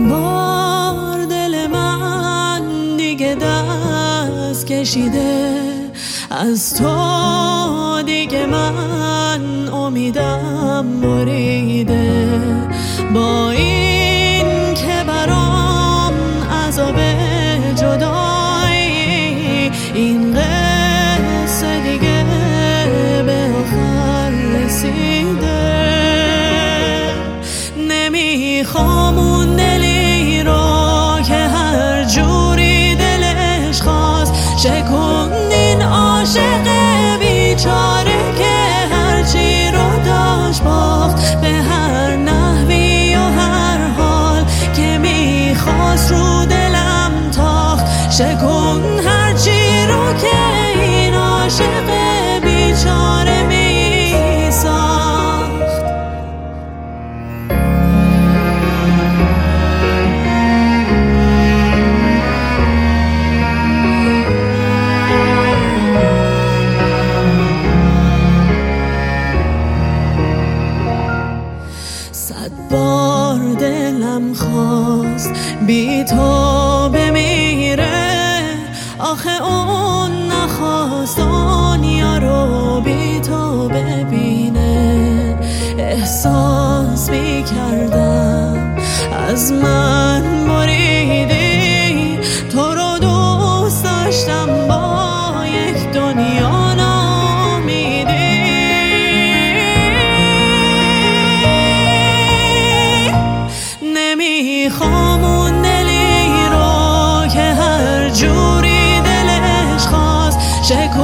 بار دل من دیگه دست کشیده از تو، دیگه من امیدم بریده. با این که برام عذاب جدایی، این قصه دیگه به آخر رسیده. نمیخوام اون دلی رو که هر جوری دلش خواست شکوندین عاشق بیچاره که هرچی رو داشت باخت به هر نحوی و هر حال که میخواست رو دلم تاخت. شکون هرچی رو که این عاشق بیچاره میساخت. صد بار دلم خواست بی تو بمیره، آخه اون نخواست دنیا رو بی تو ببینه. احساس می کردم از من بریدی، تو رو دوست داشتم با یک دنیا نامیدی. نمیخوام اون دلی رو که هر جوری دلش خواست